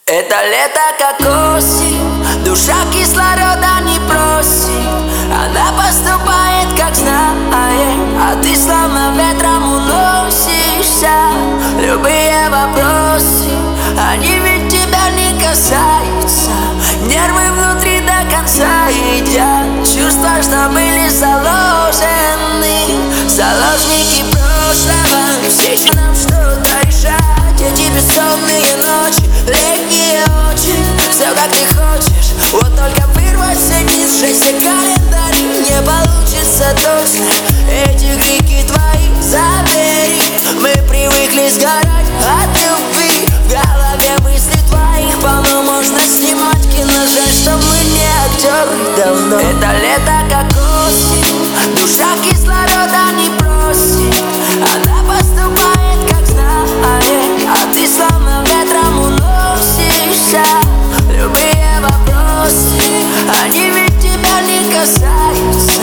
Это лето как осень, душа кислорода не просит. Она поступает как знает, а ты словно ветром уносишься. Любые вопросы, они ведь тебя не касаются. Нервы внутри до конца едят чувства, что были заложены. Заложники прошлого, все еще нам что-то решать. Эти бессонные ночи, летние очень, все как ты хочешь. Вот только вырваться не сжечься календарь не получится точно. Эти крики твои забери. Мы привыкли сгорать от любви. В голове мысли твоих полно, можно снимать кино. Жаль, что мы не актеры давно. Это лето как осень, душа кислорода не просит. Она поступает как знает, а ты словно ветром уносишься. Любые вопросы, они ведь тебя не касаются.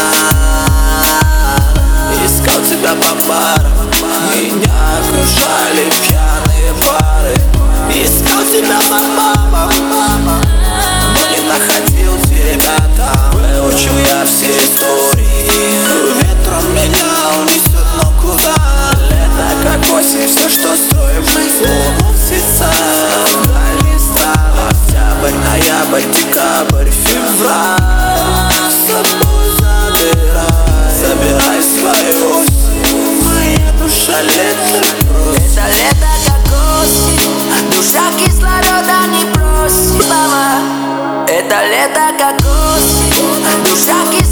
Искал тебя по барам, меня окружали пьяные пары. Искал тебя по мамам, но не находил тебя там. Выучил я все истории, ветром меня унесет, но куда? Лето как осень, все, что стоит в жизни уносится вдаль не стало. Октябрь, ноябрь, декабрь, февраль. С собой забирай свою осень, моя душа лето просит. Это лето как осень, душа кислорода не просит. Мама, это лето как осень, душа кислорода